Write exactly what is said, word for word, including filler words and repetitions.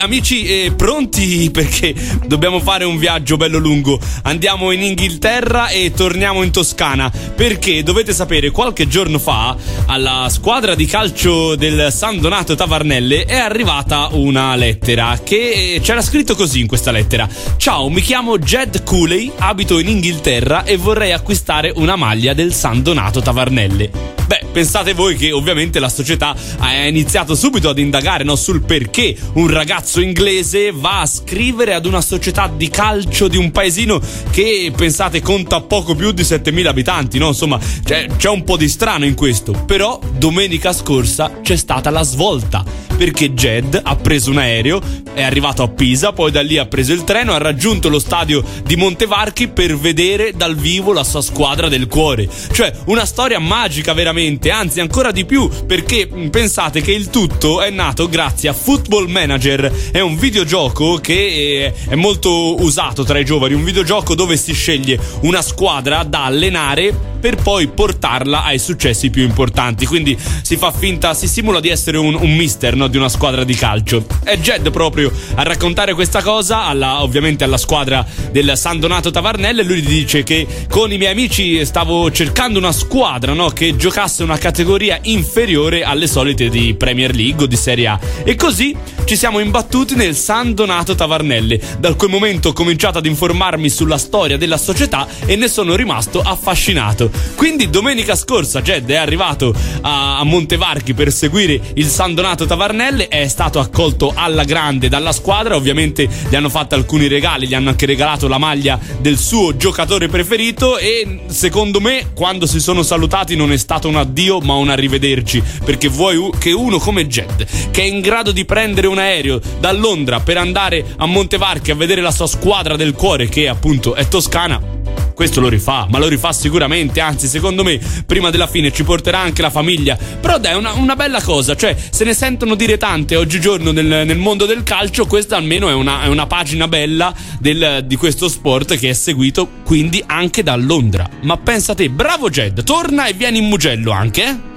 Amici, eh, pronti? Perché dobbiamo fare un viaggio bello lungo. Andiamo in Inghilterra e torniamo in Toscana, perché dovete sapere, qualche giorno fa alla squadra di calcio del San Donato Tavernelle è arrivata una lettera che eh, c'era scritto così in questa lettera: ciao, mi chiamo Jed Cooley, abito in Inghilterra e vorrei acquistare una maglia del San Donato Tavernelle. Beh, pensate voi che ovviamente la società ha iniziato subito ad indagare, no, sul perché un ragazzo inglese va a scrivere ad una società di calcio di un paesino che, pensate, conta poco più di settemila abitanti, no? Insomma, c'è, c'è un po' di strano in questo. Però domenica scorsa c'è stata la svolta, perché Jed ha preso un aereo, è arrivato a Pisa, poi da lì ha preso il treno, ha raggiunto lo stadio di Montevarchi per vedere dal vivo la sua squadra del cuore. Cioè, una storia magica veramente. Anzi, ancora di più, perché pensate che il tutto è nato grazie a Football Manager. È un videogioco che è molto usato tra i giovani, un videogioco dove si sceglie una squadra da allenare per poi portarla ai successi più importanti. Quindi si fa finta, si simula di essere un, un mister, no, di una squadra di calcio. È Jed proprio a raccontare questa cosa alla, ovviamente alla squadra del San Donato Tavernelle. Lui dice che con i miei amici stavo cercando una squadra, no, che giocasse una categoria inferiore alle solite di Premier League o di Serie A, e così ci siamo imbattuti nel San Donato Tavernelle. Da quel momento ho cominciato ad informarmi sulla storia della società e ne sono rimasto affascinato. Quindi domenica scorsa Jed è arrivato a, a Montevarchi per seguire il San Donato Tavernelle, è stato accolto alla grande dalla squadra, ovviamente gli hanno fatto alcuni regali, gli hanno anche regalato la maglia del suo giocatore preferito e secondo me quando si sono salutati non è stato un addio ma un arrivederci, perché vuoi che uno come Jed, che è in grado di prendere un aereo da Londra per andare a Montevarchi a vedere la sua squadra del cuore, che appunto è toscana, questo lo rifà, ma lo rifà sicuramente, anzi secondo me prima della fine ci porterà anche la famiglia. Però dai, è una, una bella cosa, cioè se ne sentono dire tante oggigiorno nel, nel mondo del calcio, questa almeno è una, è una pagina bella del, di questo sport che è seguito quindi anche da Londra. Ma pensa te, bravo Jed, torna e vieni in Mugello anche, eh?